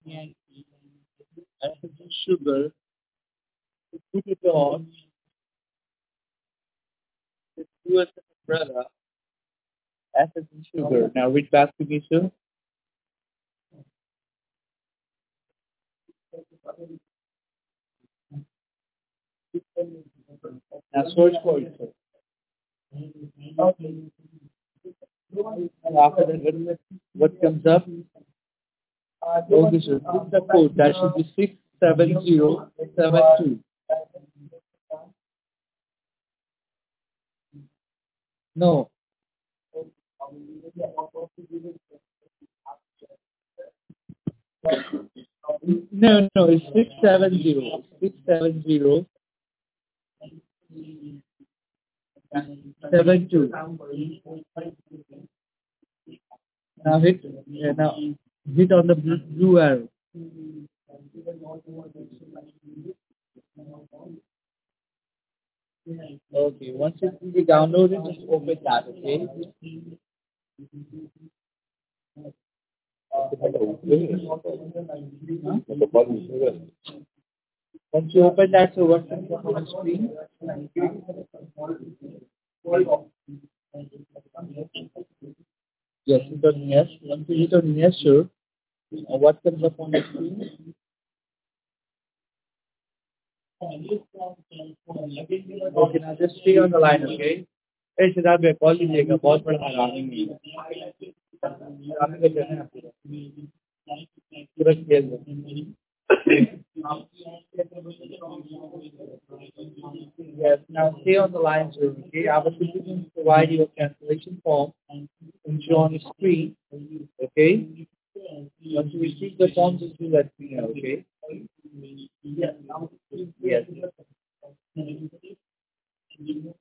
Acid and sugar, put it on, do as an umbrella, acid and sugar. Now read back to me, sir. Now search for it, sir. And after that, what comes up? Okay, sir. This is the code. That should be 67072. No, no, it's 670. 67072. Now hit on the blue arrow. Okay, once it will be downloaded, just open that, okay? Once you open that, so what comes up on the screen? Yes, hit on yes. Once you hit on yes, sure. What comes up on the screen? Okay, now just stay on the line, okay? Hey, Siddharth भाई call लीजिएगा बहुत बड़ा हैरानी है आपके कहना है तुरंत खेल दो Yes, now stay on the line, sir. Okay, our citizens provide you a cancellation form and show on the screen. Okay, once you receive the form, just do let me know. Okay. Yes.